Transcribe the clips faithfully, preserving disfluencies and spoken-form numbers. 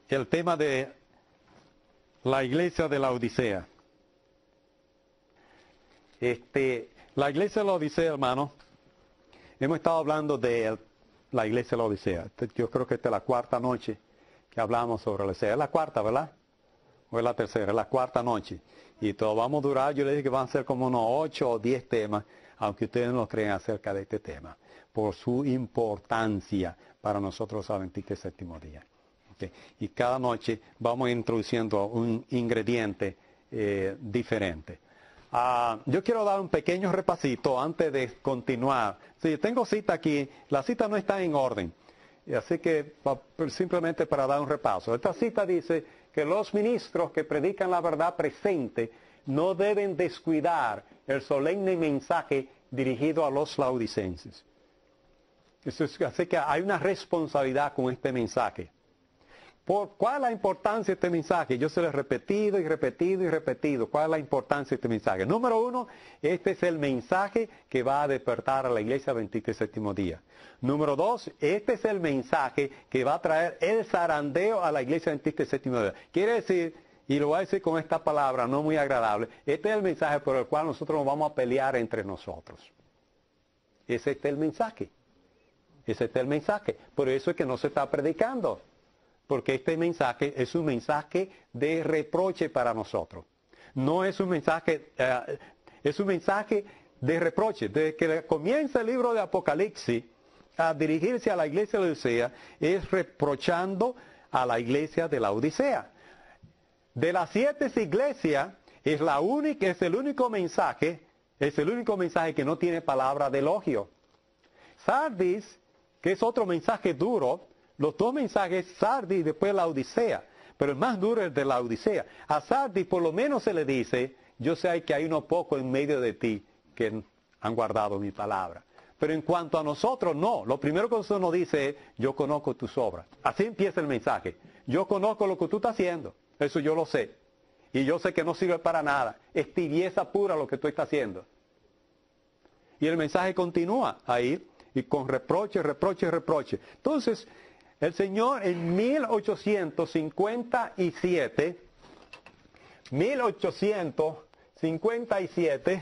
el tema de la iglesia de la Odisea. Este, la iglesia de la Odisea, hermano, hemos estado hablando de la iglesia de la Odisea. Yo creo que esta es la cuarta noche que hablamos sobre la Odisea. Es la cuarta, ¿verdad? ¿O es la tercera? Es la cuarta noche. Y todos vamos a durar, yo les dije que van a ser como unos ocho o diez temas, aunque ustedes no lo creen acerca de este tema, por su importancia para nosotros los adventistas del séptimo día. Okay. Y cada noche vamos introduciendo un ingrediente eh, diferente. Uh, yo quiero dar un pequeño repasito antes de continuar. Si tengo cita aquí, la cita no está en orden, así que simplemente para dar un repaso. Esta cita dice que los ministros que predican la verdad presente no deben descuidar el solemne mensaje dirigido a los laodicenses. Así que hay una responsabilidad con este mensaje. ¿Por ¿Cuál es la importancia de este mensaje? Yo se lo he repetido y repetido y repetido. ¿Cuál es la importancia de este mensaje? Número uno, este es el mensaje que va a despertar a la iglesia adventista del séptimo día. Número dos, este es el mensaje que va a traer el zarandeo a la iglesia adventista del séptimo día. Quiere decir, y lo voy a decir con esta palabra no muy agradable, este es el mensaje por el cual nosotros nos vamos a pelear entre nosotros. Ese es el mensaje. Ese es el mensaje. Por eso es que no se está predicando. Porque este mensaje es un mensaje de reproche para nosotros. No es un mensaje, uh, es un mensaje de reproche. Desde que comienza el libro de Apocalipsis a dirigirse a la iglesia de la Odisea, es reprochando a la iglesia de la Odisea. De las siete iglesias, es, la única, es el único mensaje, es el único mensaje que no tiene palabra de elogio. Sardis, que es otro mensaje duro, los dos mensajes, Sardis y después la Odisea, pero el más duro es el de la Odisea. A Sardis por lo menos se le dice, yo sé que hay unos pocos en medio de ti que han guardado mi palabra. Pero en cuanto a nosotros, no. Lo primero que nosotros nos dice es, yo conozco tus obras. Así empieza el mensaje. Yo conozco lo que tú estás haciendo. Eso yo lo sé. Y yo sé que no sirve para nada. Es tibieza pura lo que tú estás haciendo. Y el mensaje continúa ahí, y con reproche, reproche, reproche. Entonces, el Señor en mil ochocientos cincuenta y siete, mil ochocientos cincuenta y siete,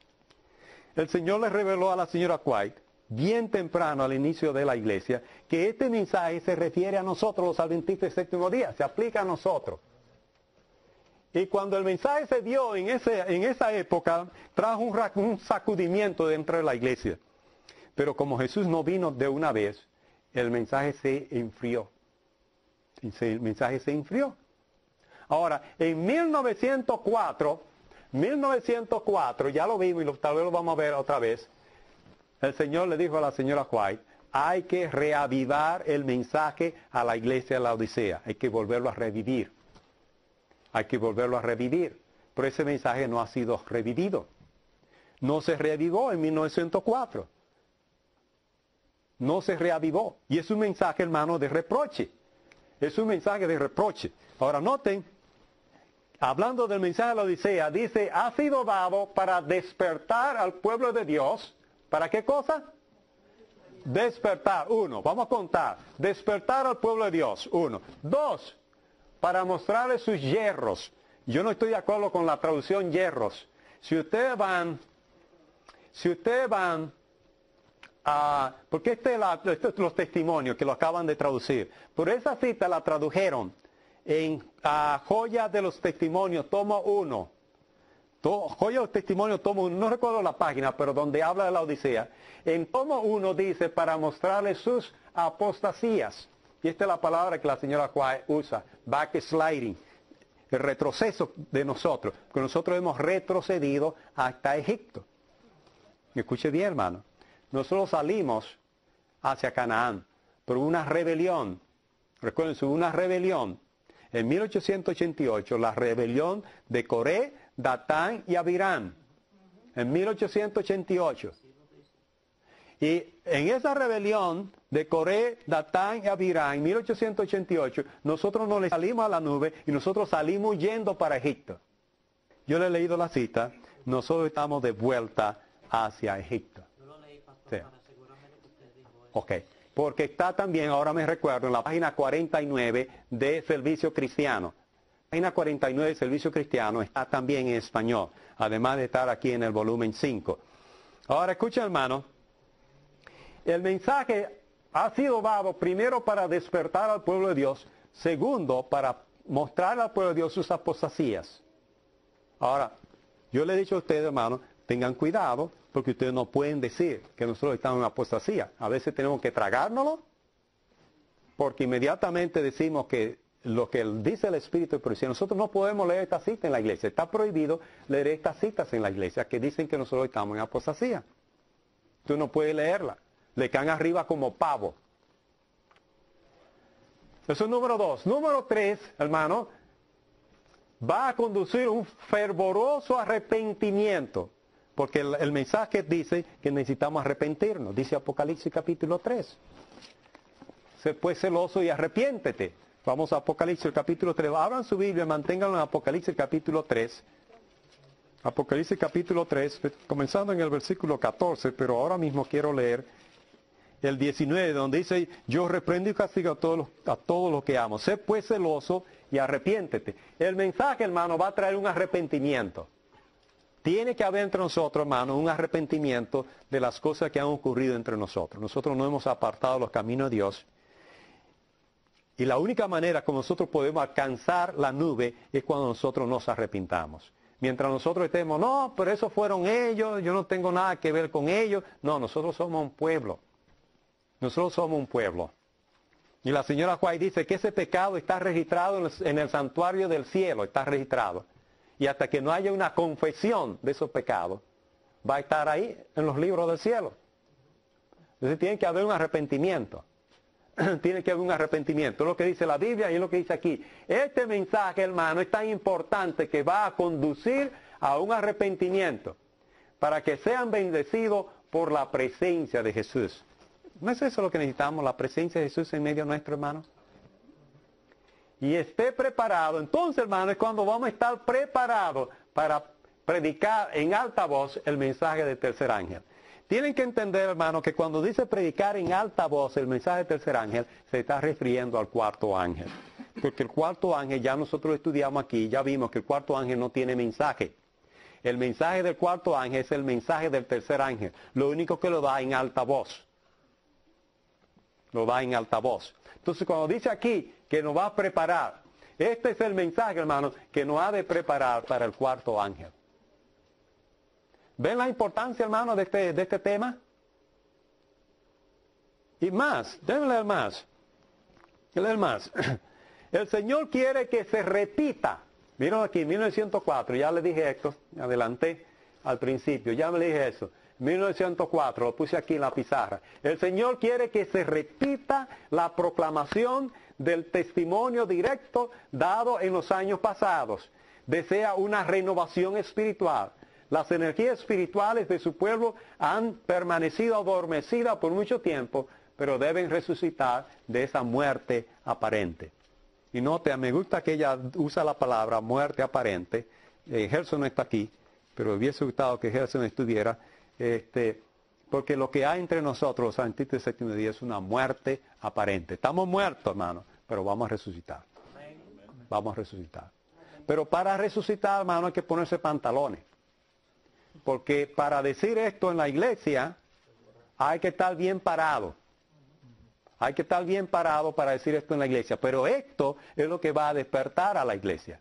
el Señor le reveló a la señora White, bien temprano al inicio de la iglesia, que este mensaje se refiere a nosotros los adventistas del séptimo día, se aplica a nosotros. Y cuando el mensaje se dio en, ese, en esa época, trajo un, un sacudimiento dentro de la iglesia. Pero como Jesús no vino de una vez, el mensaje se enfrió. El mensaje se enfrió. Ahora, en mil novecientos cuatro, mil novecientos cuatro, ya lo vimos y lo, tal vez lo vamos a ver otra vez, el Señor le dijo a la señora White, hay que reavivar el mensaje a la iglesia de la Odisea, hay que volverlo a revivir. Hay que volverlo a revivir. Pero ese mensaje no ha sido revivido. No se reavivó en mil novecientos cuatro. No se reavivó. Y es un mensaje, hermano, de reproche. Es un mensaje de reproche. Ahora noten, hablando del mensaje de la Odisea, dice, ha sido dado para despertar al pueblo de Dios. ¿Para qué cosa? Despertar. Uno, vamos a contar. Despertar al pueblo de Dios. Uno. Dos, para mostrarles sus yerros. Yo no estoy de acuerdo con la traducción yerros. Si ustedes van, si ustedes van, Uh, porque este es, la, este es los testimonios que lo acaban de traducir. Por esa cita la tradujeron en uh, Joya de los Testimonios, tomo uno. To, Joya de los Testimonios, tomo uno. No recuerdo la página, pero donde habla de la Odisea. En tomo uno dice, para mostrarles sus apostasías. Y esta es la palabra que la señora White usa, backsliding. El retroceso de nosotros. Porque nosotros hemos retrocedido hasta Egipto. Escuche bien, hermano. Nosotros salimos hacia Canaán por una rebelión. Recuerden, hubo una rebelión. En mil ochocientos ochenta y ocho, la rebelión de Coré, Datán y Abiram. En mil ochocientos ochenta y ocho. Y en esa rebelión de Coré, Datán y Abiram, en mil ochocientos ochenta y ocho, nosotros no le salimos a la nube y nosotros salimos yendo para Egipto. Yo le he leído la cita. Nosotros estamos de vuelta hacia Egipto. Sí. Ok. porque está también, ahora me recuerdo, en la página cuarenta y nueve de Servicio Cristiano. La página cuarenta y nueve de Servicio Cristiano está también en español, además de estar aquí en el volumen cinco. Ahora escucha, hermano, el mensaje ha sido dado primero para despertar al pueblo de Dios, segundo para mostrar al pueblo de Dios sus apostasías. Ahora, yo le he dicho a ustedes, hermano, tengan cuidado, porque ustedes no pueden decir que nosotros estamos en apostasía. A veces tenemos que tragárnoslo, porque inmediatamente decimos que lo que dice el Espíritu, pero si nosotros no podemos leer esta cita en la iglesia, está prohibido leer estas citas en la iglesia que dicen que nosotros estamos en apostasía. Tú no puedes leerla, le caen arriba como pavo. Eso es número dos. Número tres, hermano, va a conducir un fervoroso arrepentimiento. Porque el, el mensaje dice que necesitamos arrepentirnos. Dice Apocalipsis capítulo tres. Sé pues celoso y arrepiéntete. Vamos a Apocalipsis capítulo tres. Abran su Biblia, manténganlo en Apocalipsis capítulo tres. Apocalipsis capítulo tres, comenzando en el versículo catorce, pero ahora mismo quiero leer el diecinueve, donde dice, yo reprendo y castigo a todos los, a todos los que amo. Sé pues celoso y arrepiéntete. El mensaje, hermano, va a traer un arrepentimiento. Tiene que haber entre nosotros, hermano, un arrepentimiento de las cosas que han ocurrido entre nosotros. Nosotros no hemos apartado los caminos de Dios. Y la única manera como nosotros podemos alcanzar la nube es cuando nosotros nos arrepintamos. Mientras nosotros estemos, no, pero eso fueron ellos, yo no tengo nada que ver con ellos. No, nosotros somos un pueblo. Nosotros somos un pueblo. Y la señora White dice que ese pecado está registrado en el, en el santuario del cielo, está registrado. Y hasta que no haya una confesión de esos pecados, va a estar ahí en los libros del cielo. Entonces tiene que haber un arrepentimiento. Tiene que haber un arrepentimiento. Es lo que dice la Biblia y es lo que dice aquí. Este mensaje, hermano, es tan importante que va a conducir a un arrepentimiento para que sean bendecidos por la presencia de Jesús. ¿No es eso lo que necesitamos, la presencia de Jesús en medio nuestro, hermano? Y esté preparado. Entonces, hermano, es cuando vamos a estar preparados para predicar en alta voz el mensaje del tercer ángel. Tienen que entender, hermano, que cuando dice predicar en alta voz el mensaje del tercer ángel, se está refiriendo al cuarto ángel. Porque el cuarto ángel, ya nosotros estudiamos aquí, ya vimos que el cuarto ángel no tiene mensaje. El mensaje del cuarto ángel es el mensaje del tercer ángel. Lo único que lo da en alta voz. Lo da en alta voz. Entonces, cuando dice aquí que nos va a preparar, este es el mensaje, hermano, que nos ha de preparar para el cuarto ángel. ¿Ven la importancia, hermano, de este, de este tema? Y más, déjenme leer más. Leer más. El Señor quiere que se repita. Miren aquí, mil novecientos cuatro, ya le dije esto, adelanté al principio, ya me le dije eso. mil novecientos cuatro, lo puse aquí en la pizarra. El Señor quiere que se repita la proclamación del testimonio directo dado en los años pasados. Desea una renovación espiritual. Las energías espirituales de su pueblo han permanecido adormecidas por mucho tiempo, pero deben resucitar de esa muerte aparente. Y note, me gusta que ella usa la palabra muerte aparente. Eh, Gerson no está aquí, pero hubiese gustado que Gerson estuviera. Este, porque lo que hay entre nosotros, los adventistas del séptimo día, es una muerte aparente. Estamos muertos, hermano, pero vamos a resucitar. Vamos a resucitar. Pero para resucitar, hermano, hay que ponerse pantalones. Porque para decir esto en la iglesia, hay que estar bien parado. Hay que estar bien parado para decir esto en la iglesia. Pero esto es lo que va a despertar a la iglesia.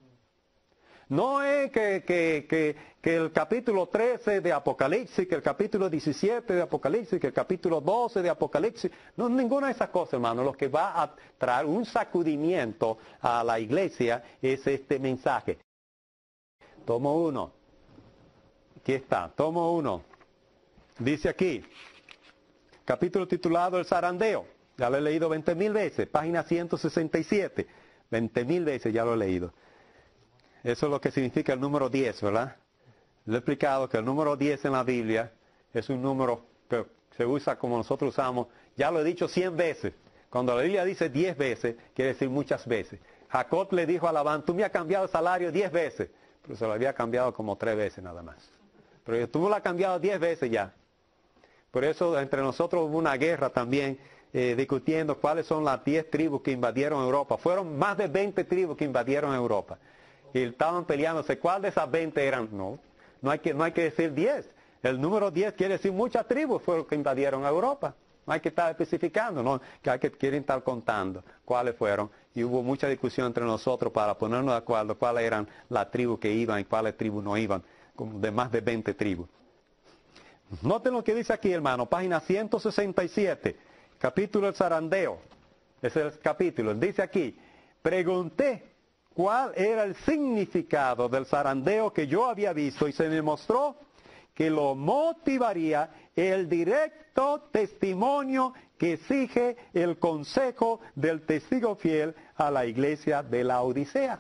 No es que, que, que, que el capítulo trece de Apocalipsis, que el capítulo diecisiete de Apocalipsis, que el capítulo doce de Apocalipsis. No, ninguna de esas cosas, hermano. Lo que va a traer un sacudimiento a la iglesia es este mensaje. Tomo uno. Aquí está, tomo uno. Dice aquí, capítulo titulado El zarandeo. Ya lo he leído veinte mil veces, página ciento sesenta y siete. veinte mil veces ya lo he leído. Eso es lo que significa el número diez, ¿verdad? Le he explicado que el número diez en la Biblia es un número que se usa como nosotros usamos. Ya lo he dicho cien veces. Cuando la Biblia dice diez veces, quiere decir muchas veces. Jacob le dijo a Labán, tú me has cambiado el salario diez veces. Pero se lo había cambiado como tres veces nada más. Pero tú me lo has cambiado diez veces ya. Por eso entre nosotros hubo una guerra también eh, discutiendo cuáles son las diez tribus que invadieron Europa. Fueron más de veinte tribus que invadieron Europa. Y estaban peleándose cuál de esas veinte eran. No, no hay que, no hay que decir diez. El número diez quiere decir muchas tribus fueron que invadieron Europa. No hay que estar especificando, no, que hay que quieren estar contando cuáles fueron. Y hubo mucha discusión entre nosotros para ponernos de acuerdo cuáles eran las tribus que iban y cuáles tribus no iban, como de más de veinte tribus. Noten lo que dice aquí, hermano, página ciento sesenta y siete, capítulo del zarandeo. Ese es el capítulo. Dice aquí, pregunté cuál era el significado del zarandeo que yo había visto y se me mostró que lo motivaría el directo testimonio que exige el consejo del testigo fiel a la iglesia de la Odisea.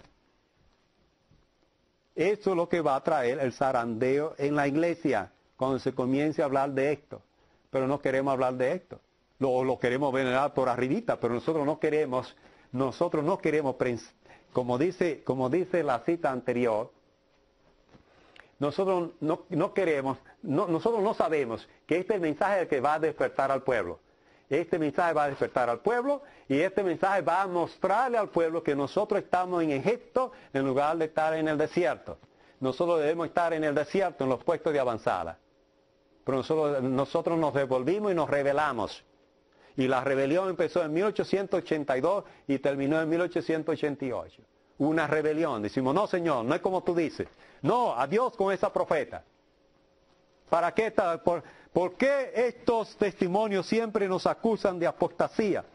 Eso es lo que va a traer el zarandeo en la iglesia cuando se comience a hablar de esto. Pero no queremos hablar de esto. Lo, lo queremos venerar por arribita, pero nosotros no queremos, nosotros no queremos, como dice, como dice la cita anterior, nosotros no, no queremos, no, nosotros no sabemos que este mensaje es el que va a despertar al pueblo. Este mensaje va a despertar al pueblo y este mensaje va a mostrarle al pueblo que nosotros estamos en Egipto en lugar de estar en el desierto. Nosotros debemos estar en el desierto, en los puestos de avanzada. Pero nosotros, nosotros nos devolvimos y nos rebelamos. Y la rebelión empezó en mil ochocientos ochenta y dos y terminó en mil ochocientos ochenta y ocho. Una rebelión. Decimos, no señor, no es como tú dices. No, adiós con esa profeta. ¿Para qué, por, ¿Por qué estos testimonios siempre nos acusan de apostasía?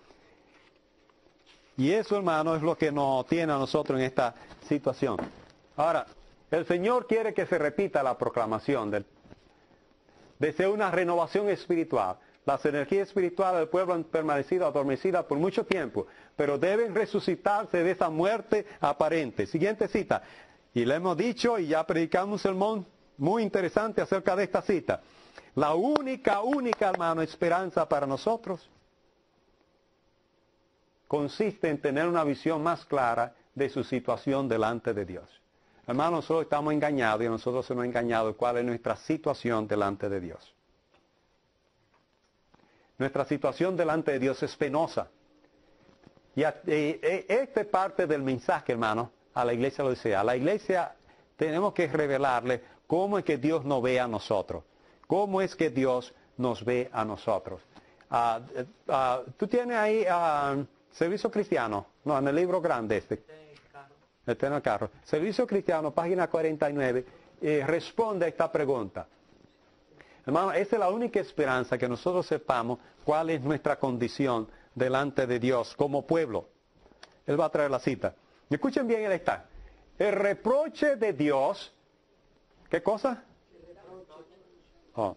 Y eso, hermano, es lo que nos tiene a nosotros en esta situación. Ahora, el Señor quiere que se repita la proclamación del, de ser una renovación espiritual. Las energías espirituales del pueblo han permanecido adormecidas por mucho tiempo, pero deben resucitarse de esa muerte aparente. Siguiente cita. Y le hemos dicho y ya predicamos un sermón muy interesante acerca de esta cita. La única, única, hermano, esperanza para nosotros consiste en tener una visión más clara de su situación delante de Dios. Hermano, nosotros estamos engañados y a nosotros se nos ha engañado cuál es nuestra situación delante de Dios. Nuestra situación delante de Dios es penosa. Y esta es parte del mensaje, hermano, a la iglesia de Odisea. A la iglesia tenemos que revelarle cómo es que Dios nos ve a nosotros. Cómo es que Dios nos ve a nosotros. Uh, uh, ¿Tú tienes ahí uh, Servicio Cristiano? No, en el libro grande este. Está en el carro. Servicio Cristiano, página cuarenta y nueve, eh, responde a esta pregunta. Hermano, esa es la única esperanza que nosotros sepamos cuál es nuestra condición delante de Dios como pueblo. Él va a traer la cita. Escuchen bien, él está. El reproche de Dios, ¿qué cosa? Oh.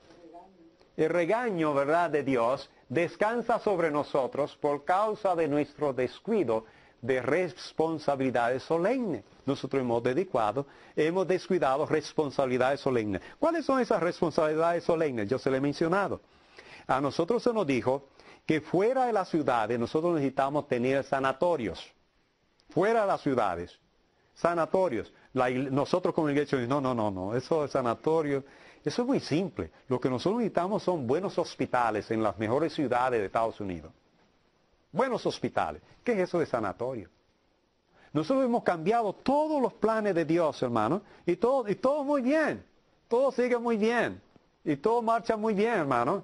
El regaño, ¿verdad?, de Dios descansa sobre nosotros por causa de nuestro descuido de responsabilidades solemnes. Nosotros hemos dedicado, hemos descuidado responsabilidades solemnes. ¿Cuáles son esas responsabilidades solemnes? Yo se le he mencionado. A nosotros se nos dijo que fuera de las ciudades nosotros necesitamos tener sanatorios. Fuera de las ciudades, sanatorios. La, nosotros como iglesia, no, no, no, no, eso es sanatorio. Eso es muy simple. Lo que nosotros necesitamos son buenos hospitales en las mejores ciudades de Estados Unidos. Buenos hospitales. ¿Qué es eso de sanatorio? Nosotros hemos cambiado todos los planes de Dios, hermano, y todo, y todo muy bien. Todo sigue muy bien. Y todo marcha muy bien, hermano.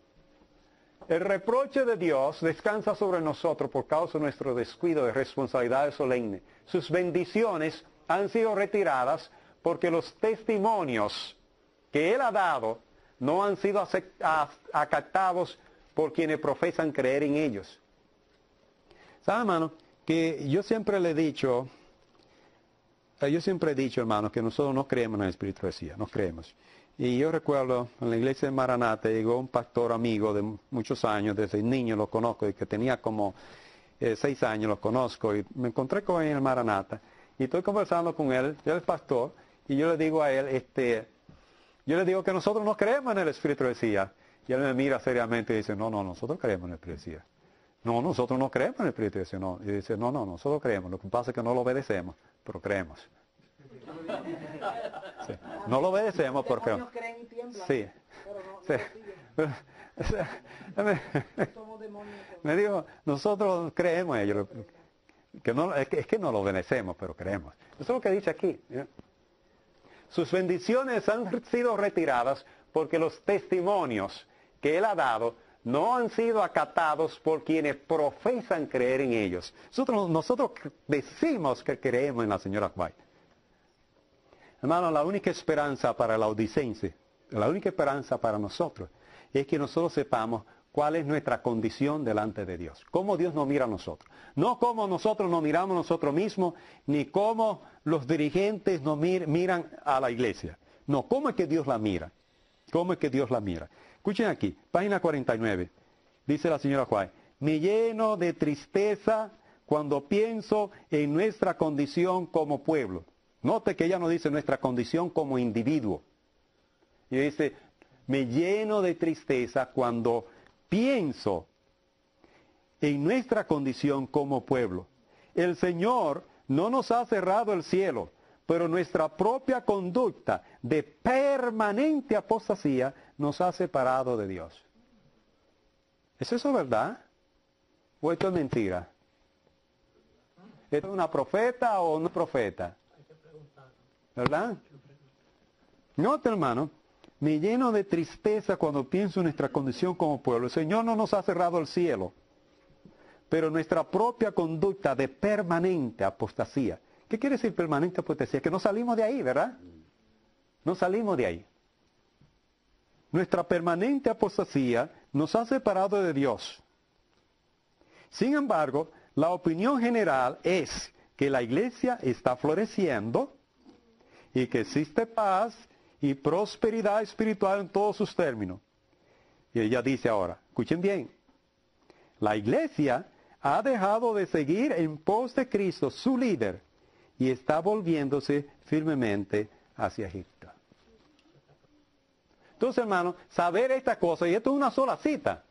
El reproche de Dios descansa sobre nosotros por causa de nuestro descuido de responsabilidades solemnes. Sus bendiciones han sido retiradas porque los testimonios que Él ha dado no han sido acatados por quienes profesan creer en ellos. ¿Sabe, hermano? Que yo siempre le he dicho, yo siempre he dicho, hermano, que nosotros no creemos en la espiritualidad, no creemos. Y yo recuerdo, en la iglesia de Maranata llegó un pastor amigo de muchos años, desde niño lo conozco, y que tenía como eh, seis años lo conozco, y me encontré con él en el Maranata, y estoy conversando con él, él es pastor, y yo le digo a él, este, yo le digo que nosotros no creemos en el espíritu de Mesías. Y él me mira seriamente y dice, no, no, nosotros creemos en el espíritu de Mesías. No, nosotros no creemos en el espíritu de Mesías. No. Y dice, no, no, nosotros creemos. Lo que pasa es que no lo obedecemos, pero creemos. Sí. No lo obedecemos, pero creemos. Sí. Sí. Me dijo, nosotros creemos en ellos. Que no, es, que, es que no lo obedecemos, pero creemos. Eso es lo que dice aquí. ¿eh? Sus bendiciones han sido retiradas porque los testimonios que Él ha dado no han sido acatados por quienes profesan creer en ellos. Nosotros, nosotros decimos que creemos en la señora White. Hermano, la única esperanza para la odicense, la única esperanza para nosotros, es que nosotros sepamos cuál es nuestra condición delante de Dios. Cómo Dios nos mira a nosotros. No cómo nosotros nos miramos a nosotros mismos, ni cómo los dirigentes nos mir, miran a la iglesia. No, cómo es que Dios la mira. Cómo es que Dios la mira. Escuchen aquí, página cuarenta y nueve. Dice la señora White, me lleno de tristeza cuando pienso en nuestra condición como pueblo. Note que ella no dice nuestra condición como individuo. Y dice, me lleno de tristeza cuando pienso en nuestra condición como pueblo. El Señor no nos ha cerrado el cielo, pero nuestra propia conducta de permanente apostasía nos ha separado de Dios. ¿Es eso verdad? ¿O esto es mentira? ¿Esto es una profeta o no profeta? ¿Verdad? Note, hermano, me lleno de tristeza cuando pienso en nuestra condición como pueblo. El Señor no nos ha cerrado el cielo, pero nuestra propia conducta de permanente apostasía. ¿Qué quiere decir permanente apostasía? Que no salimos de ahí, ¿verdad? No salimos de ahí. Nuestra permanente apostasía nos ha separado de Dios. Sin embargo, la opinión general es que la iglesia está floreciendo y que existe paz y prosperidad espiritual en todos sus términos. Y ella dice ahora, escuchen bien, la iglesia ha dejado de seguir en pos de Cristo, su líder, y está volviéndose firmemente hacia Egipto. Entonces, hermano, saber esta cosa, y esto es una sola cita.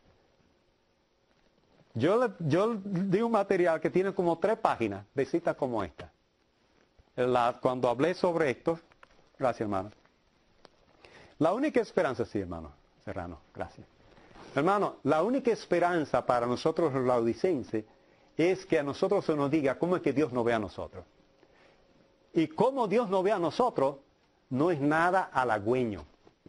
Yo, le, yo di un material que tiene como tres páginas de citas como esta. La, cuando hablé sobre esto, gracias, hermano. La única esperanza, sí, hermano, Serrano, gracias. Hermano, la única esperanza para nosotros los laodicenses es que a nosotros se nos diga cómo es que Dios nos ve a nosotros. Y cómo Dios nos ve a nosotros no es nada halagüeño.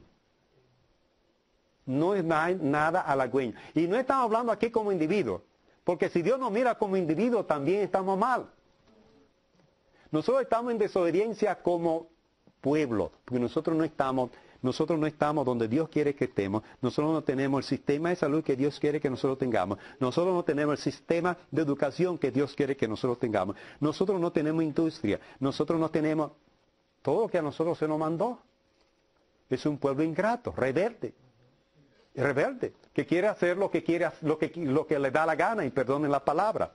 No es na nada halagüeño. Y no estamos hablando aquí como individuos, porque si Dios nos mira como individuos también estamos mal. Nosotros estamos en desobediencia como pueblo, porque nosotros no estamos, nosotros no estamos donde Dios quiere que estemos, nosotros no tenemos el sistema de salud que Dios quiere que nosotros tengamos, nosotros no tenemos el sistema de educación que Dios quiere que nosotros tengamos, nosotros no tenemos industria, nosotros no tenemos todo lo que a nosotros se nos mandó. Es un pueblo ingrato, rebelde, rebelde, que quiere hacer lo que quiere, lo que, lo que le da la gana, y perdonen la palabra.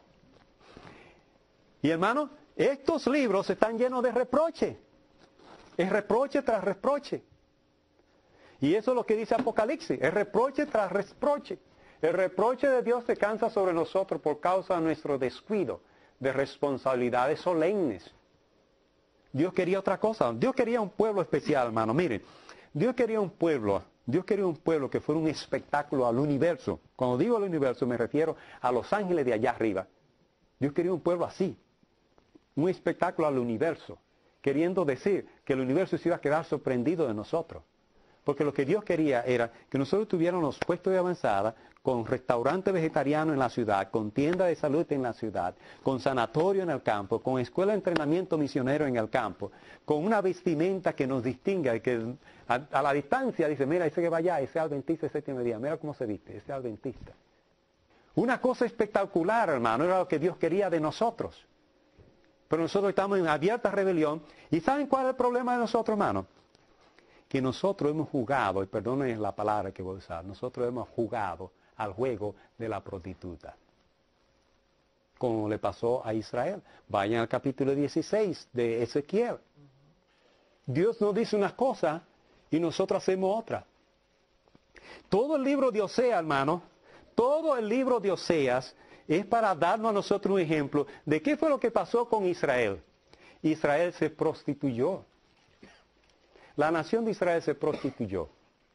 Y hermano, estos libros están llenos de reproche. Es reproche tras reproche. Y eso es lo que dice Apocalipsis. Es reproche tras reproche. El reproche de Dios se cansa sobre nosotros por causa de nuestro descuido de responsabilidades solemnes. Dios quería otra cosa. Dios quería un pueblo especial, hermano. Miren, Dios quería un pueblo. Dios quería un pueblo que fuera un espectáculo al universo. Cuando digo al universo me refiero a los ángeles de allá arriba. Dios quería un pueblo así. Un espectáculo al universo, queriendo decir que el universo se iba a quedar sorprendido de nosotros. Porque lo que Dios quería era que nosotros tuviéramos puestos de avanzada, con restaurante vegetariano en la ciudad, con tienda de salud en la ciudad, con sanatorio en el campo, con escuela de entrenamiento misionero en el campo, con una vestimenta que nos distinga, y que a, a la distancia dice, mira, ese que va allá, ese es adventista de séptimo día, mira cómo se viste, ese es adventista. Una cosa espectacular, hermano, era lo que Dios quería de nosotros. Pero nosotros estamos en abierta rebelión. ¿Y saben cuál es el problema de nosotros, hermano? Que nosotros hemos jugado, y perdonen la palabra que voy a usar, nosotros hemos jugado al juego de la prostituta. Como le pasó a Israel. Vayan al capítulo dieciséis de Ezequiel. Dios nos dice una cosa y nosotros hacemos otra. Todo el libro de Oseas, hermano, todo el libro de Oseas es para darnos a nosotros un ejemplo de qué fue lo que pasó con Israel. Israel se prostituyó. La nación de Israel se prostituyó.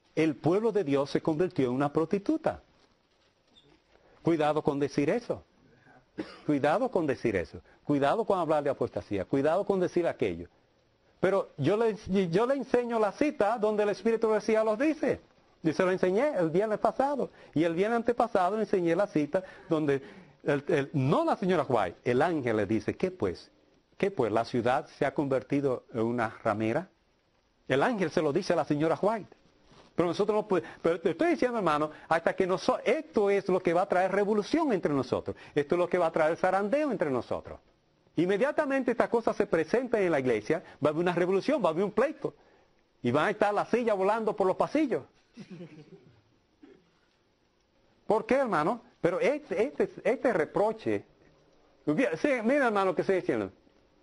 el pueblo de Dios se convirtió en una prostituta. Cuidado con decir eso. Cuidado con decir eso. Cuidado con hablar de apostasía. Cuidado con decir aquello. Pero yo le, yo le enseño la cita donde el Espíritu decía los dice. Y se lo enseñé el viernes pasado. Y el viernes antepasado le enseñé la cita donde, el, el, no la señora White, el ángel le dice, ¿qué pues? ¿Qué pues? ¿La ciudad se ha convertido en una ramera? El ángel se lo dice a la señora White. Pero nosotros no podemos, pero te estoy diciendo, hermano, hasta que nosotros, esto es lo que va a traer revolución entre nosotros. Esto es lo que va a traer zarandeo entre nosotros. Inmediatamente esta cosa se presenta en la iglesia, va a haber una revolución, va a haber un pleito. Y van a estar las sillas volando por los pasillos. ¿Por qué, hermano? Pero este, este, este reproche, mira, hermano, que estoy diciendo.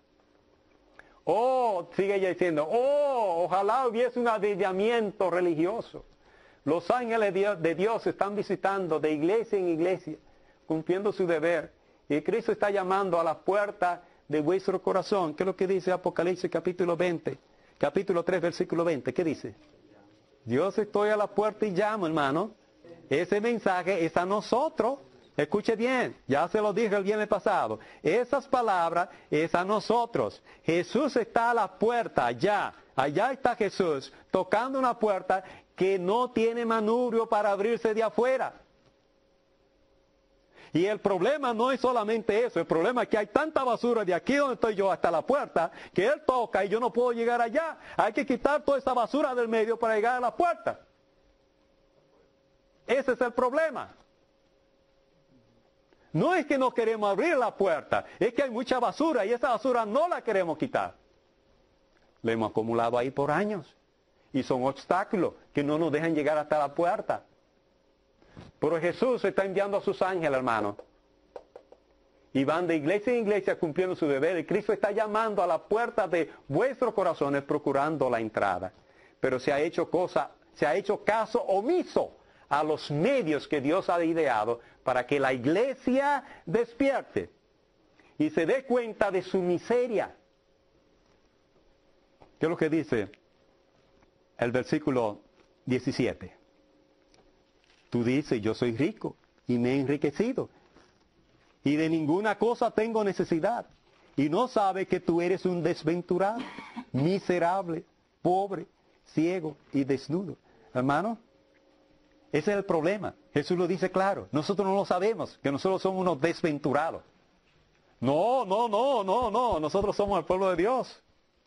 Oh, sigue ella diciendo, oh, ojalá hubiese un avivamiento religioso. Los ángeles de Dios están visitando de iglesia en iglesia, cumpliendo su deber. Y Cristo está llamando a la puerta de vuestro corazón. ¿Qué es lo que dice Apocalipsis capítulo veinte? Capítulo tres, versículo veinte. ¿Qué dice? Dios, estoy a la puerta y llamo, hermano. Ese mensaje es a nosotros. Escuche bien, ya se lo dije el viernes pasado. Esas palabras es a nosotros. Jesús está a la puerta, allá. Allá está Jesús, tocando una puerta que no tiene manubrio para abrirse de afuera. Y el problema no es solamente eso. El problema es que hay tanta basura de aquí donde estoy yo hasta la puerta, que Él toca y yo no puedo llegar allá. Hay que quitar toda esa basura del medio para llegar a la puerta. Ese es el problema. No es que no queremos abrir la puerta, es que hay mucha basura y esa basura no la queremos quitar. La hemos acumulado ahí por años y son obstáculos que no nos dejan llegar hasta la puerta. Pero Jesús está enviando a sus ángeles, hermano, y van de iglesia en iglesia cumpliendo su deber. Y Cristo está llamando a la puerta de vuestros corazones procurando la entrada. Pero se ha hecho cosa, se ha hecho caso omiso a los medios que Dios ha ideado para que la iglesia despierte y se dé cuenta de su miseria. ¿Qué es lo que dice el versículo diecisiete? Tú dices, yo soy rico y me he enriquecido y de ninguna cosa tengo necesidad. Y no sabes que tú eres un desventurado, miserable, pobre, ciego y desnudo. Hermano, ese es el problema. Jesús lo dice claro. Nosotros no lo sabemos, que nosotros somos unos desventurados. No, no, no, no, no. Nosotros somos el pueblo de Dios.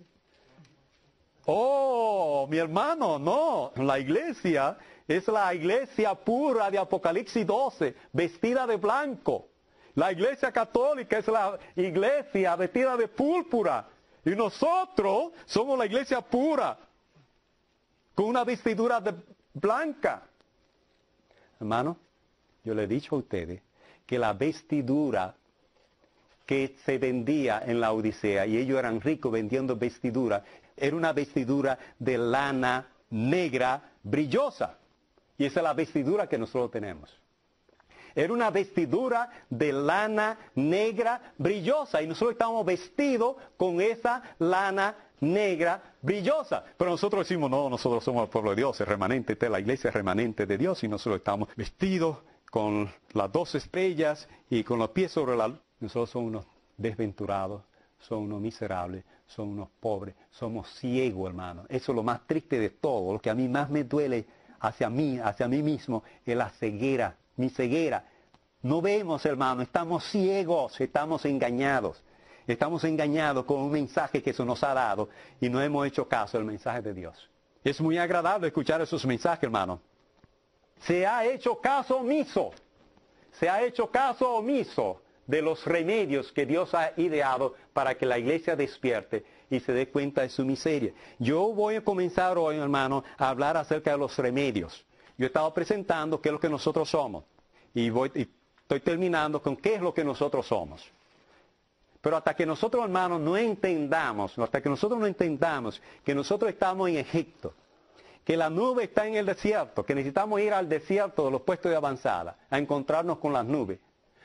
Oh, mi hermano, no. La iglesia es la iglesia pura de Apocalipsis doce, vestida de blanco. La iglesia católica es la iglesia vestida de púrpura. Y nosotros somos la iglesia pura, con una vestidura de blanca. Hermano, yo le he dicho a ustedes que la vestidura que se vendía en la Odisea, y ellos eran ricos vendiendo vestidura, era una vestidura de lana negra brillosa. Y esa es la vestidura que nosotros tenemos. Era una vestidura de lana negra brillosa. Y nosotros estamos vestidos con esa lana negra brillosa. Pero nosotros decimos, no, nosotros somos el pueblo de Dios, el remanente de la iglesia, el remanente de Dios. Y nosotros estamos vestidos con las dos estrellas y con los pies sobre la luz. Nosotros somos unos desventurados, somos unos miserables, somos unos pobres, somos ciegos, hermano. Eso es lo más triste de todo. Lo que a mí más me duele hacia mí, hacia mí mismo, es la ceguera, mi ceguera. No vemos, hermano, estamos ciegos, estamos engañados. Estamos engañados con un mensaje que se nos ha dado y no hemos hecho caso al mensaje de Dios. Es muy agradable escuchar esos mensajes, hermano. Se ha hecho caso omiso. Se ha hecho caso omiso de los remedios que Dios ha ideado para que la iglesia despierte y se dé cuenta de su miseria. Yo voy a comenzar hoy, hermano, a hablar acerca de los remedios. Yo he estado presentando qué es lo que nosotros somos. Y, voy, y estoy terminando con qué es lo que nosotros somos. Pero hasta que nosotros, hermanos, no entendamos, hasta que nosotros no entendamos que nosotros estamos en Egipto, que la nube está en el desierto, que necesitamos ir al desierto de los puestos de avanzada, a encontrarnos con las nubes.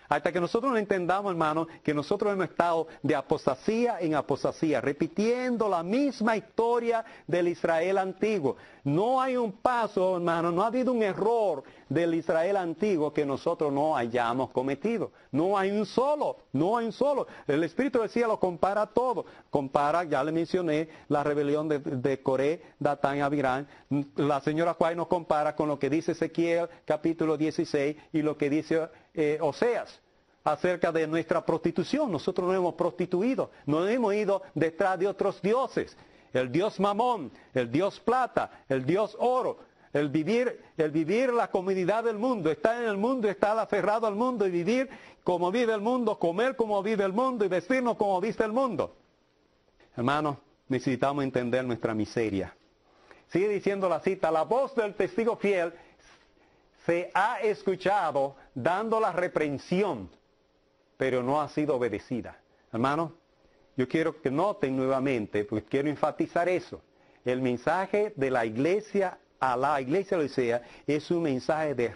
Hasta que nosotros no entendamos, hermano, que nosotros hemos estado de apostasía en apostasía, repitiendo la misma historia del Israel antiguo. No hay un paso, hermano, no ha habido un error del Israel antiguo que nosotros no hayamos cometido. No hay un solo, no hay un solo. El Espíritu del Cielo compara todo. Compara, ya le mencioné, la rebelión de, de Coré, Datán y Abirán. La señora Juárez nos compara con lo que dice Ezequiel, capítulo dieciséis, y lo que dice eh, Oseas, acerca de nuestra prostitución. Nosotros nos hemos prostituido, nos hemos ido detrás de otros dioses. El dios Mamón, el dios Plata, el dios Oro, el vivir, el vivir la comodidad del mundo, estar en el mundo, estar aferrado al mundo y vivir como vive el mundo, comer como vive el mundo y vestirnos como viste el mundo. Hermanos, necesitamos entender nuestra miseria. Sigue diciendo la cita, la voz del testigo fiel se ha escuchado dando la reprensión, pero no ha sido obedecida. Hermano, yo quiero que noten nuevamente, porque quiero enfatizar eso. El mensaje de la iglesia a la iglesia de Laodicea es un mensaje de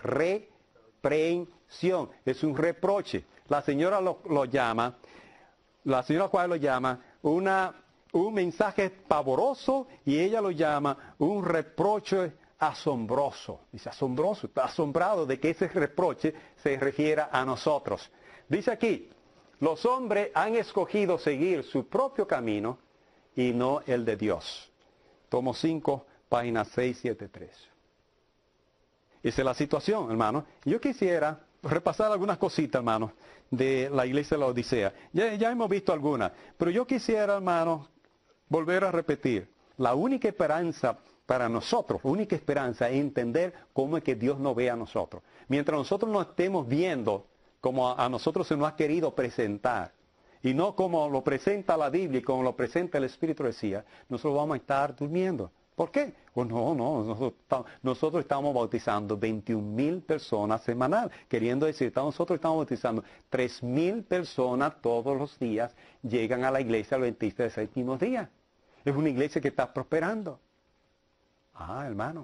reprensión, es un reproche. La señora lo, lo llama, la señora Juárez lo llama una, un mensaje pavoroso y ella lo llama un reproche asombroso. Dice asombroso, está asombrado de que ese reproche se refiera a nosotros. Dice aquí, los hombres han escogido seguir su propio camino y no el de Dios. Tomo cinco, página seiscientos setenta y tres. Esa es la situación, hermano. Yo quisiera repasar algunas cositas, hermano, de la iglesia de la Odisea. Ya, ya hemos visto algunas, pero yo quisiera, hermano, volver a repetir. La única esperanza para nosotros, única esperanza es entender cómo es que Dios nos ve a nosotros. Mientras nosotros nos estemos viendo como a nosotros se nos ha querido presentar, y no como lo presenta la Biblia y como lo presenta el Espíritu decía, nosotros vamos a estar durmiendo. ¿Por qué? Pues no, no, nosotros, nosotros estamos bautizando veintiún mil personas semanal, queriendo decir, nosotros estamos bautizando tres mil personas todos los días, llegan a la iglesia adventista del séptimo día. Es una iglesia que está prosperando. Ah, hermano.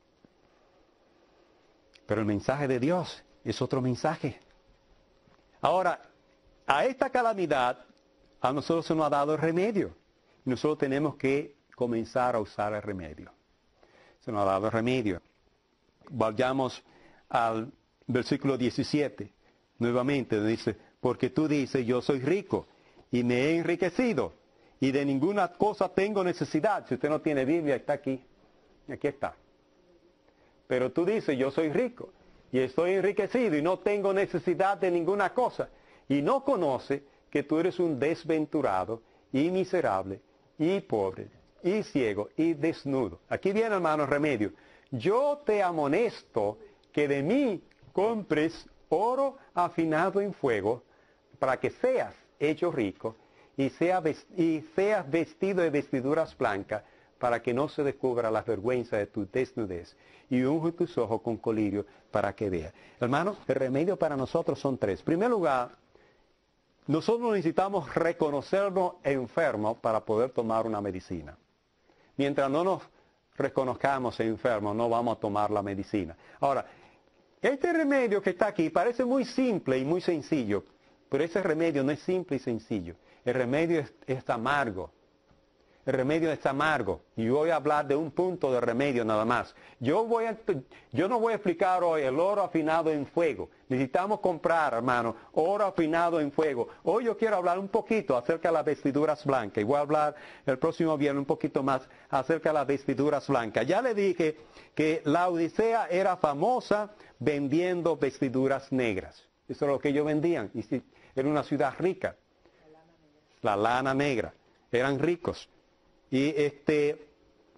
Pero el mensaje de Dios es otro mensaje. Ahora, a esta calamidad, a nosotros se nos ha dado el remedio. Y nosotros tenemos que comenzar a usar el remedio. Se nos ha dado el remedio. Vayamos al versículo diecisiete. Nuevamente dice, porque tú dices, yo soy rico y me he enriquecido y de ninguna cosa tengo necesidad. Si usted no tiene Biblia, está aquí. Aquí está. Pero tú dices, yo soy rico y estoy enriquecido y no tengo necesidad de ninguna cosa. Y no conoce que tú eres un desventurado y miserable y pobre y ciego y desnudo. Aquí viene, hermano, el remedio. Yo te amonesto que de mí compres oro afinado en fuego para que seas hecho rico y, sea y seas vestido de vestiduras blancas para que no se descubra la vergüenza de tu desnudez, y unge tus ojos con colirio para que veas. Hermano, el remedio para nosotros son tres. En primer lugar, nosotros necesitamos reconocernos enfermos para poder tomar una medicina. Mientras no nos reconozcamos enfermos, no vamos a tomar la medicina. Ahora, este remedio que está aquí parece muy simple y muy sencillo, pero ese remedio no es simple y sencillo. El remedio es, es amargo. El remedio es amargo. Y yo voy a hablar de un punto de remedio nada más. Yo, voy a, yo no voy a explicar hoy el oro afinado en fuego. Necesitamos comprar, hermano, oro afinado en fuego. Hoy yo quiero hablar un poquito acerca de las vestiduras blancas. Y voy a hablar el próximo viernes un poquito más acerca de las vestiduras blancas. Ya le dije que la Odisea era famosa vendiendo vestiduras negras. Eso es lo que ellos vendían. Era una ciudad rica. La lana negra. Eran ricos. Y este,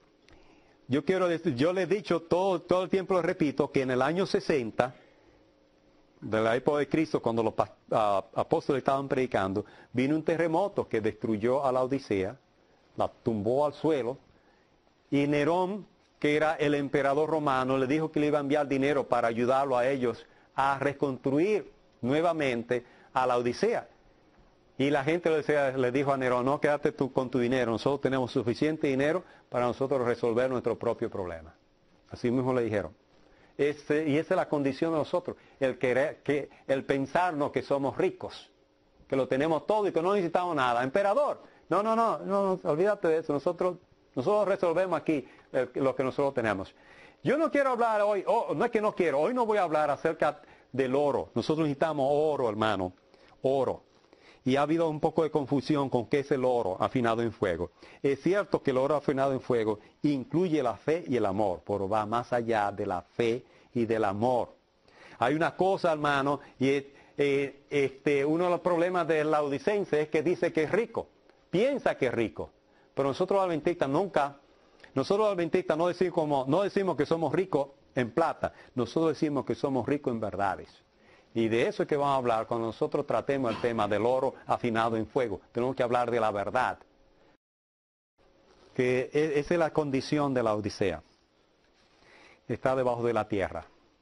yo quiero decir, yo le he dicho todo, todo el tiempo, lo repito, que en el año sesenta, de la época de Cristo, cuando los uh, apóstoles estaban predicando, vino un terremoto que destruyó a la Odisea, la tumbó al suelo, y Nerón, que era el emperador romano, le dijo que le iba a enviar dinero para ayudarlo a ellos a reconstruir nuevamente a la Odisea. Y la gente le, decía, le dijo a Nerón, no, quédate tú con tu dinero, nosotros tenemos suficiente dinero para nosotros resolver nuestro propio problema. Así mismo le dijeron. Este, y esa es la condición de nosotros, el, querer, que, el pensarnos que somos ricos, que lo tenemos todo y que no necesitamos nada. Emperador, no, no, no, no, no olvídate de eso, nosotros, nosotros resolvemos aquí el, lo que nosotros tenemos. Yo no quiero hablar hoy, oh, no es que no quiero, hoy no voy a hablar acerca del oro. Nosotros necesitamos oro, hermano, oro. Y ha habido un poco de confusión con qué es el oro afinado en fuego. Es cierto que el oro afinado en fuego incluye la fe y el amor, pero va más allá de la fe y del amor. Hay una cosa, hermano, y es, eh, este, uno de los problemas del laodicense es que dice que es rico, piensa que es rico, pero nosotros los adventistas nunca, nosotros los adventistas no decimos, como, no decimos que somos ricos en plata, nosotros decimos que somos ricos en verdades. Y de eso es que vamos a hablar cuando nosotros tratemos el tema del oro afinado en fuego. Tenemos que hablar de la verdad, que esa es la condición de la Odisea. Está debajo de la tierra.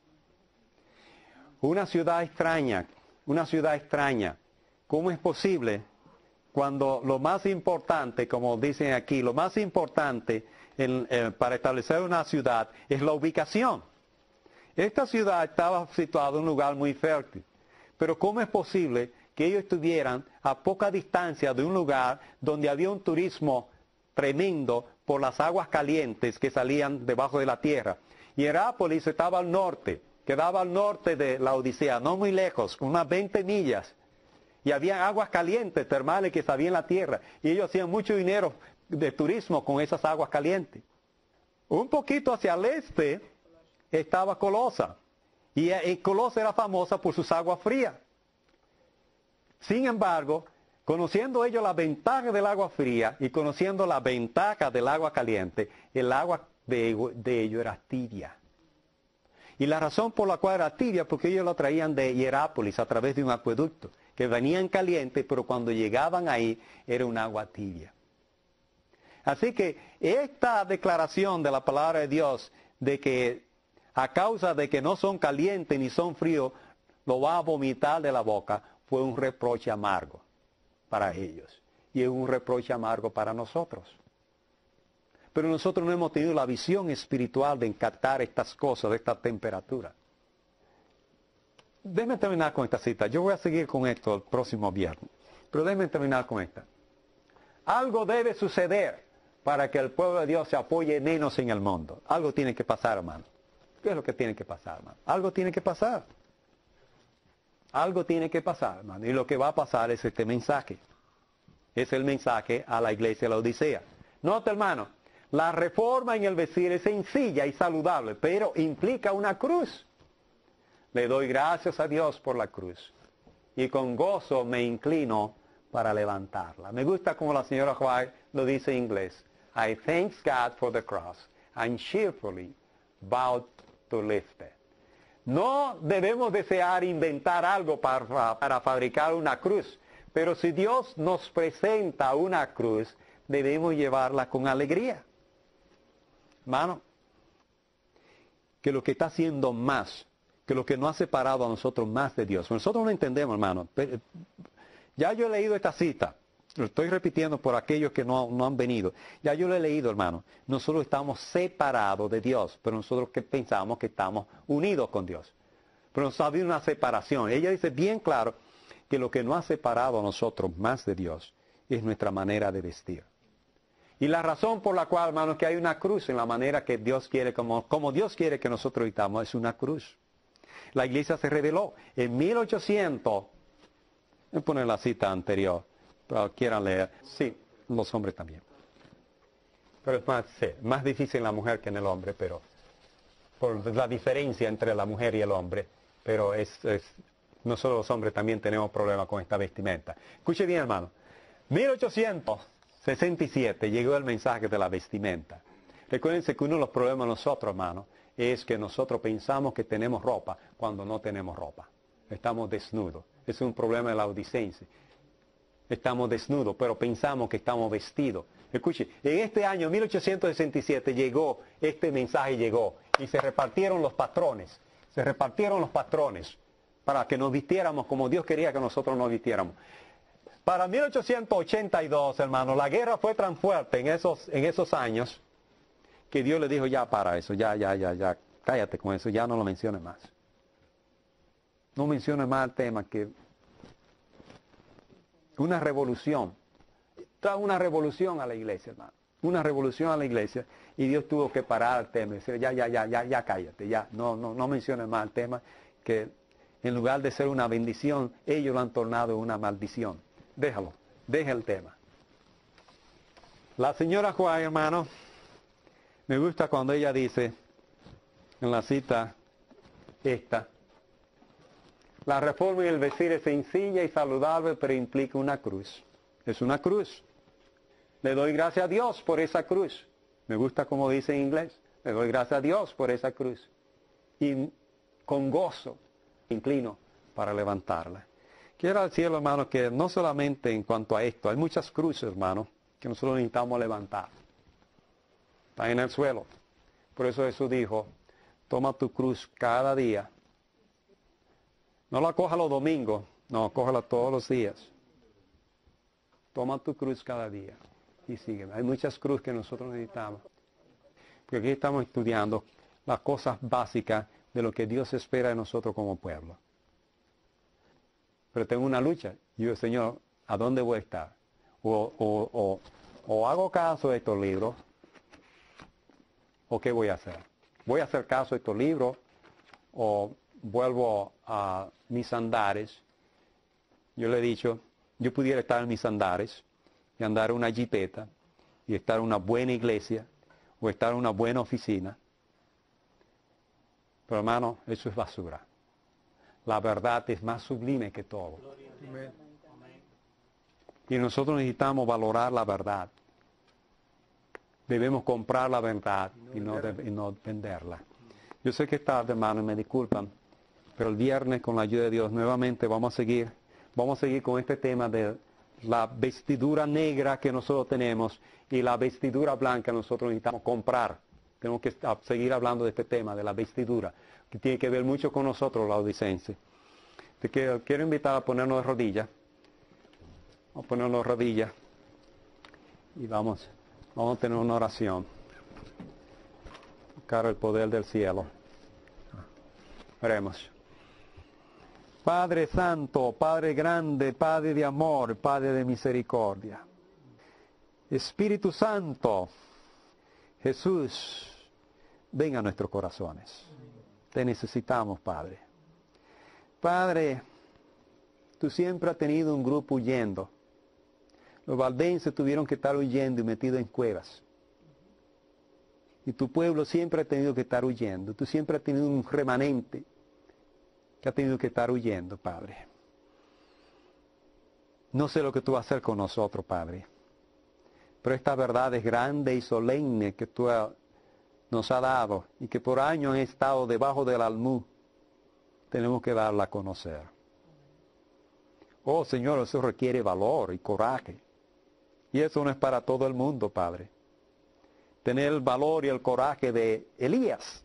Una ciudad extraña, una ciudad extraña. ¿Cómo es posible cuando lo más importante, como dicen aquí, lo más importante en, eh, para establecer una ciudad es la ubicación? Esta ciudad estaba situada en un lugar muy fértil. Pero ¿cómo es posible que ellos estuvieran a poca distancia de un lugar donde había un turismo tremendo por las aguas calientes que salían debajo de la tierra? Hierápolis estaba al norte, quedaba al norte de la Odisea, no muy lejos, unas veinte millas. Y había aguas calientes, termales que salían en la tierra. Y ellos hacían mucho dinero de turismo con esas aguas calientes. Un poquito hacia el este estaba Colosa, y, y Colosa era famosa por sus aguas frías. Sin embargo, conociendo ellos la ventaja del agua fría y conociendo la ventaja del agua caliente, el agua de, de ellos era tibia. Y la razón por la cual era tibia, porque ellos lo traían de Hierápolis a través de un acueducto, que venían calientes, pero cuando llegaban ahí era un agua tibia. Así que esta declaración de la palabra de Dios, de que a causa de que no son calientes ni son fríos, lo va a vomitar de la boca, fue un reproche amargo para ellos. Y es un reproche amargo para nosotros. Pero nosotros no hemos tenido la visión espiritual de captar estas cosas, de esta temperatura. Déjenme terminar con esta cita. Yo voy a seguir con esto el próximo viernes. Pero déjenme terminar con esta. Algo debe suceder para que el pueblo de Dios se apoye menos en el mundo. Algo tiene que pasar, hermano. ¿Qué es lo que tiene que pasar, hermano? Algo tiene que pasar. Algo tiene que pasar, hermano. Y lo que va a pasar es este mensaje. Es el mensaje a la iglesia de la Odisea. Nota, hermano, la reforma en el vestir es sencilla y saludable, pero implica una cruz. Le doy gracias a Dios por la cruz. Y con gozo me inclino para levantarla. Me gusta como la señora White lo dice en inglés. I thank God for the cross and cheerfully bow to lift it. No debemos desear inventar algo para, para fabricar una cruz, pero si Dios nos presenta una cruz, debemos llevarla con alegría. Hermano, que lo que está haciendo más, que lo que nos ha separado a nosotros más de Dios. Nosotros no entendemos, hermano. Ya yo he leído esta cita. Lo estoy repitiendo por aquellos que no, no han venido. Ya yo lo he leído, hermano. Nosotros estamos separados de Dios, pero nosotros que pensamos que estamos unidos con Dios. Pero nos ha habido una separación. Ella dice bien claro que lo que nos ha separado a nosotros más de Dios es nuestra manera de vestir. Y la razón por la cual, hermano, que hay una cruz en la manera que Dios quiere, como, como Dios quiere que nosotros vistamos, es una cruz. La iglesia se reveló en mil ochocientos. Voy a poner la cita anterior. Pero quieran leer, sí, los hombres también. Pero es más, sí, más difícil en la mujer que en el hombre, pero por la diferencia entre la mujer y el hombre, pero es, es nosotros los hombres también tenemos problemas con esta vestimenta. Escuche bien, hermano, mil ochocientos sesenta y siete llegó el mensaje de la vestimenta. Recuérdense que uno de los problemas de nosotros, hermano, es que nosotros pensamos que tenemos ropa cuando no tenemos ropa. Estamos desnudos. Es un problema de la odicense. Estamos desnudos, pero pensamos que estamos vestidos. Escuche, en este año mil ochocientos sesenta y siete llegó, este mensaje llegó, y se repartieron los patrones, se repartieron los patrones para que nos vistiéramos como Dios quería que nosotros nos vistiéramos. Para mil ochocientos ochenta y dos, hermano, la guerra fue tan fuerte en esos, en esos años que Dios le dijo, ya para eso, ya, ya, ya, ya, cállate con eso, ya no lo menciones más. No menciones más el tema que una revolución, trae una revolución a la iglesia, hermano, una revolución a la iglesia, y Dios tuvo que parar el tema y decir, ya, ya, ya, ya, ya cállate, ya, no, no, no menciones más el tema, que en lugar de ser una bendición, ellos lo han tornado en una maldición. Déjalo, deja el tema. La señora Juárez, hermano, me gusta cuando ella dice, en la cita esta, la reforma y el vestir es sencilla y saludable, pero implica una cruz. Es una cruz. Le doy gracias a Dios por esa cruz. Me gusta como dice en inglés. Le doy gracias a Dios por esa cruz. Y con gozo inclino para levantarla. Quiero al cielo, hermano, que no solamente en cuanto a esto, hay muchas cruces, hermano, que nosotros necesitamos levantar. Están en el suelo. Por eso Jesús dijo, toma tu cruz cada día. No la coja los domingos, no, cógela todos los días. Toma tu cruz cada día y sígueme. Hay muchas cruces que nosotros necesitamos. Porque aquí estamos estudiando las cosas básicas de lo que Dios espera de nosotros como pueblo. Pero tengo una lucha. Y yo, Señor, ¿a dónde voy a estar? O, o, o, o hago caso de estos libros, o ¿qué voy a hacer? ¿Voy a hacer caso de estos libros? ¿O vuelvo a mis andares? Yo le he dicho, yo pudiera estar en mis andares y andar en una jipeta y estar en una buena iglesia o estar en una buena oficina. Pero hermano, eso es basura. La verdad es más sublime que todo. Y nosotros necesitamos valorar la verdad. Debemos comprar la verdad y no, de, y no venderla. Yo sé que es tarde, hermano, y me disculpan, pero el viernes, con la ayuda de Dios, nuevamente vamos a seguir, vamos a seguir con este tema de la vestidura negra que nosotros tenemos y la vestidura blanca que nosotros necesitamos comprar. Tenemos que seguir hablando de este tema, de la vestidura, que tiene que ver mucho con nosotros, la odicense. Te quiero, quiero invitar a ponernos de rodillas. Vamos a ponernos de rodillas y vamos, vamos a tener una oración. Buscar el poder del cielo. Oremos. Padre Santo, Padre grande, Padre de amor, Padre de misericordia. Espíritu Santo, Jesús, ven a nuestros corazones. Te necesitamos, Padre. Padre, tú siempre has tenido un grupo huyendo. Los valdenses tuvieron que estar huyendo y metidos en cuevas. Y tu pueblo siempre ha tenido que estar huyendo. Tú siempre has tenido un remanente que ha tenido que estar huyendo, Padre. No sé lo que tú vas a hacer con nosotros, Padre. Pero esta verdad es grande y solemne que tú nos has dado y que por años han estado debajo del almud. Tenemos que darla a conocer. Oh, Señor, eso requiere valor y coraje. Y eso no es para todo el mundo, Padre. Tener el valor y el coraje de Elías.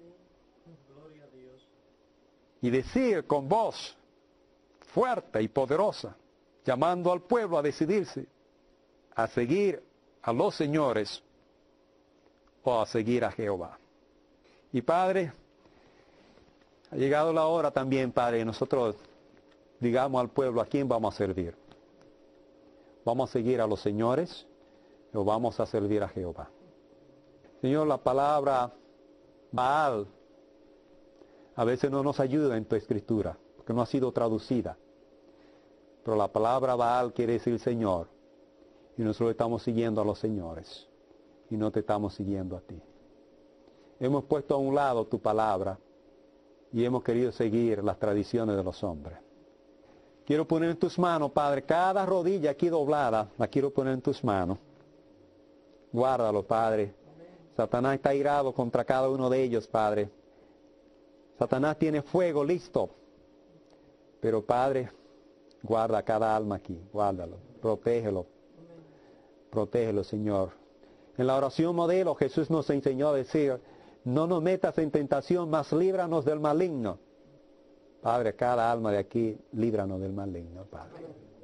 Y decir con voz fuerte y poderosa, llamando al pueblo a decidirse, a seguir a los señores o a seguir a Jehová. Y Padre, ha llegado la hora también, Padre, nosotros digamos al pueblo a quién vamos a servir. ¿Vamos a seguir a los señores o vamos a servir a Jehová? Señor, la palabra Baal a veces no nos ayuda en tu escritura, porque no ha sido traducida. Pero la palabra Baal quiere decir Señor. Y nosotros estamos siguiendo a los señores. Y no te estamos siguiendo a ti. Hemos puesto a un lado tu palabra. Y hemos querido seguir las tradiciones de los hombres. Quiero poner en tus manos, Padre, cada rodilla aquí doblada, la quiero poner en tus manos. Guárdalo, Padre. Satanás está irado contra cada uno de ellos, Padre. Satanás tiene fuego listo. Pero, Padre, guarda cada alma aquí. Guárdalo. Protégelo. Protégelo, Señor. En la oración modelo Jesús nos enseñó a decir, no nos metas en tentación, mas líbranos del maligno. Padre, cada alma de aquí, líbranos del maligno, Padre.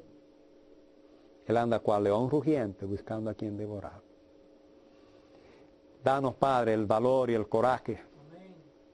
Él anda cual león rugiente buscando a quien devorar. Danos, Padre, el valor y el coraje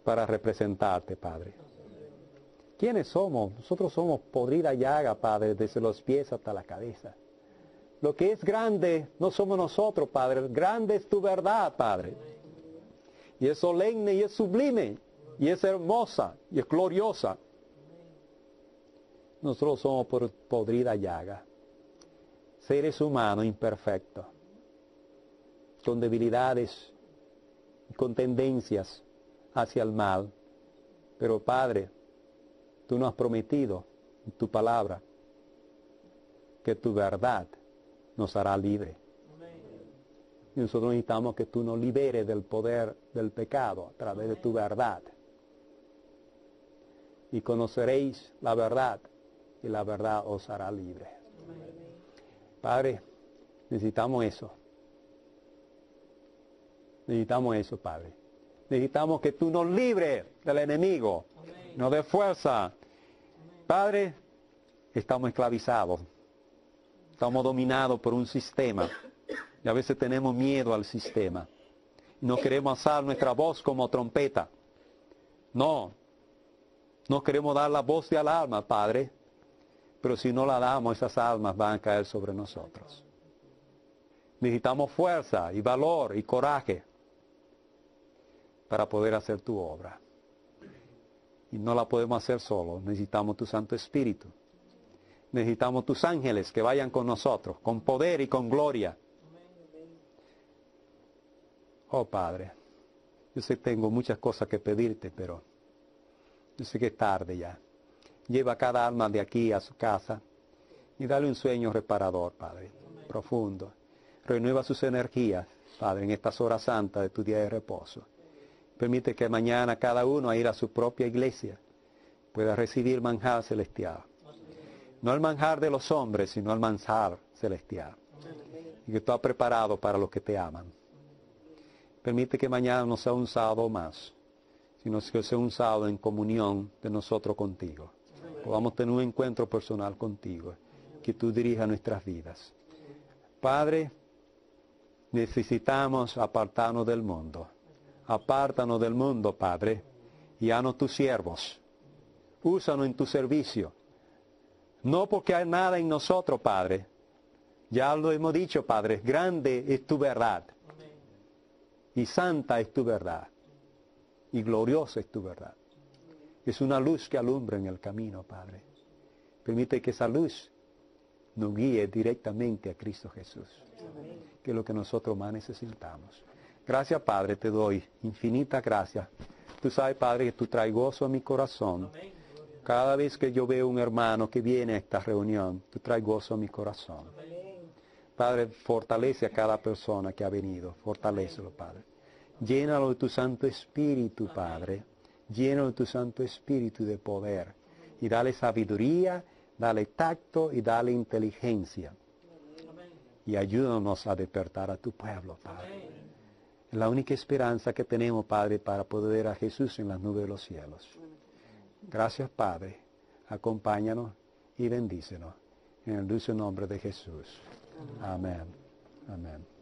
para representarte, Padre. ¿Quiénes somos? Nosotros somos podrida llaga, Padre, desde los pies hasta la cabeza. Lo que es grande no somos nosotros, Padre. Grande es tu verdad, Padre. Y es solemne y es sublime. Y es hermosa y es gloriosa. Nosotros somos por podrida llaga. Seres humanos imperfectos. Con debilidades. Con tendencias hacia el mal. Pero Padre, tú nos has prometido en tu palabra que tu verdad nos hará libre. Y nosotros necesitamos que tú nos liberes del poder del pecado a través de tu verdad. Y conoceréis la verdad, y la verdad os hará libre. Padre, necesitamos eso. Necesitamos eso, Padre. Necesitamos que tú nos libres del enemigo, nos dé fuerza. Padre, estamos esclavizados. Estamos dominados por un sistema. Y a veces tenemos miedo al sistema. Y no queremos alzar nuestra voz como trompeta. No. No queremos dar la voz de alarma, Padre. Pero si no la damos, esas almas van a caer sobre nosotros. Necesitamos fuerza y valor y coraje para poder hacer tu obra. Y no la podemos hacer solo. Necesitamos tu Santo Espíritu. Necesitamos tus ángeles que vayan con nosotros, con poder y con gloria. Oh Padre, yo sé que tengo muchas cosas que pedirte, pero yo sé que es tarde ya. Lleva cada alma de aquí a su casa y dale un sueño reparador, Padre, profundo. Renueva sus energías, Padre, en estas horas santas de tu día de reposo. Permite que mañana cada uno a ir a su propia iglesia pueda recibir manjar celestial. No el manjar de los hombres, sino el manjar celestial. Y que tú has preparado para los que te aman. Permite que mañana no sea un sábado más, sino que sea un sábado en comunión de nosotros contigo. Podamos tener un encuentro personal contigo, que tú dirijas nuestras vidas. Padre, necesitamos apartarnos del mundo. Apártanos del mundo, Padre, y haznos tus siervos. Úsanos en tu servicio. No porque hay nada en nosotros, Padre. Ya lo hemos dicho, Padre, grande es tu verdad. Y santa es tu verdad. Y gloriosa es tu verdad. Es una luz que alumbra en el camino, Padre. Permite que esa luz nos guíe directamente a Cristo Jesús, que es lo que nosotros más necesitamos. Gracias, Padre, te doy infinita gracia. Tú sabes, Padre, que tú traes gozo a mi corazón. Cada vez que yo veo un hermano que viene a esta reunión, tú traes gozo a mi corazón. Padre, fortalece a cada persona que ha venido. Fortalécelo, Padre. Llénalo de tu Santo Espíritu, Padre. Llénalo de tu Santo Espíritu de poder. Y dale sabiduría, dale tacto y dale inteligencia. Y ayúdanos a despertar a tu pueblo, Padre. Es la única esperanza que tenemos, Padre, para poder ver a Jesús en las nubes de los cielos. Gracias, Padre. Acompáñanos y bendícenos. En el dulce nombre de Jesús. Amén. Amén.